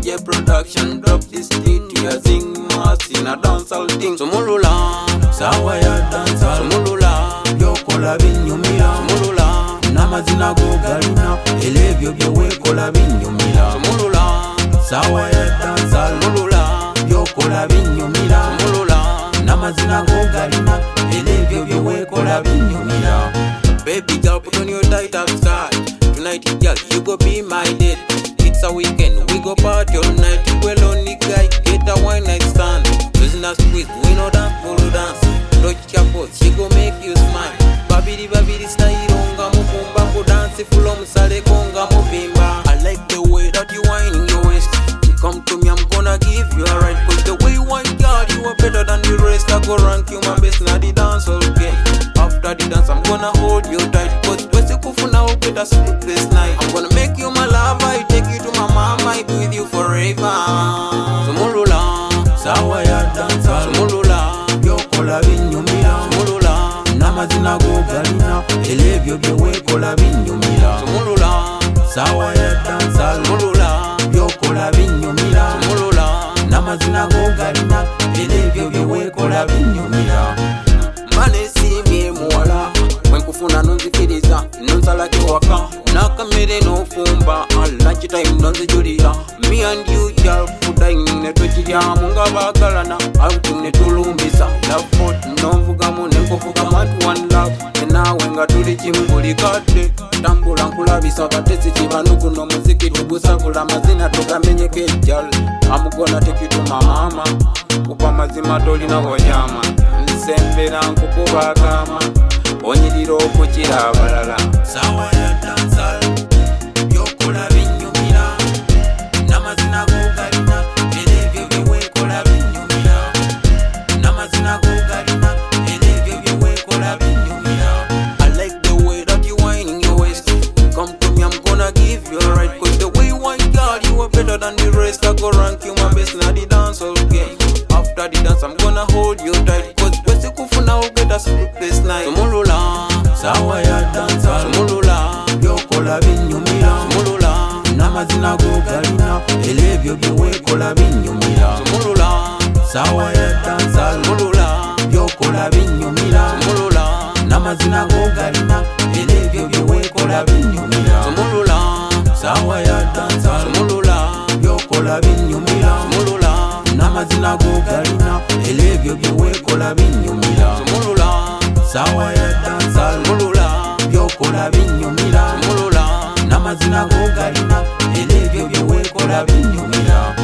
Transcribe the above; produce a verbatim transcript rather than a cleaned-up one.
J production drop this beat. We are sing mass in a dancehall thing. Sumulula, sawa ya dancehall. Sumulula, byokola binyumira. Sumulula, n'amazina go galina elebyo byewekola binyumira. Sumulula, sawa ya dancehall. Sumulula, byokola binyumira. Sumulula, n'amazina go galina elebyo byewekola binyumira. baby girl, put on your tight up skirt. Tonight, girl, you go be my date. It's a weekend, we go party all night. You a lonely guy, get a one night stand. Business squeeze, we know that follow dance. Touch your pose, she go make you smile. Babidi babidi style, onga mupumba ko dance full musale konga mupimba. I like the way that you whining your waist. You come to me, I'm gonna give you a ride. Cause the way you whine, girl, you are better than the rest. I go rank you my best, now the dance all game. After the dance, I'm gonna hold you tight. Cause where's the kufu now, get a sleepless night. I'm gonna make you my lover, I take you to my mama, I be with you forever. Sumulula, sawa ya dancehall. Sumulula, byokola binyumira. Sumulula, n'amazina go galina elebyo byewekola binyumira. Sumulula, sawa ya dancehall. Sumulula, byokola binyumira. Sumulula, n'amazina go galina elebyo byewekola binyumira. Mane si me muwala Mwenkufuna nonzikiriza nonsalake waka Nakamere no fumba Lunch time nonzijulira Me and you y'all kudine netwekirya munga bagalana Outing netulumbisa Love foot nonvugamu nenkufuga matu one love Enawe nga tuli kimu buli kadde Tambula nkulabisa batesi kibanuku no muziki tugusakula mazina tugamenyeke jal I'm gonna take you to my mama Kupa mazima tolina wonyama Nsembera nkukuba akama onyirira okukira abalala. Sawa ya dancehall. byokola binyumira. N'amazina go galina elebyo byewekola binyumira. N'amazina go galina elebyo byewekola binyumira. I like the way that you whining your waist. Come to me, I'm gonna give you a ride. Cause the way you whine, girl, you are better than the rest. I go rank you my best, now the dance all game. After the dance, I'm gonna hold you tight. Cause where's the kufu now, get a sleepless night. Sumulula, sawa ya dancehall. Sumulula, byokola binyumira. Sumulula, n'amazina go galina elebyo byewekola binyumira. Sumulula, sawa ya dancehall. Sumulula, byokola binyumira. Sumulula, n'amazina go galina elebyo byewekola binyumira. Sumulula, sawa ya dancehall. Sumulula, byokola binyumira. Sumulula, n'amazina go galina elebyo byewekola binyumira. Sumulula, sawa ya dancehall. Sumulula, byokola binyumira. Sumulula, n'amazina go galina elebyo byewekola binyumira.